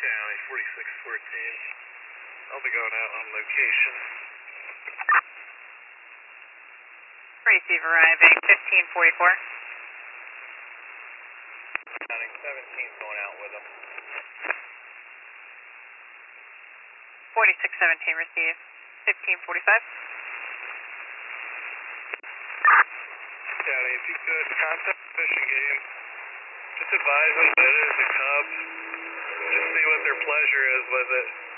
County, 4614. I'll be going out on location. Receive arriving 1544. County 17's going out with them. 4617 receive 1545. County, if you could contact Fish and Game, just advise them that it is a Cub. Just see what their pleasure is with it.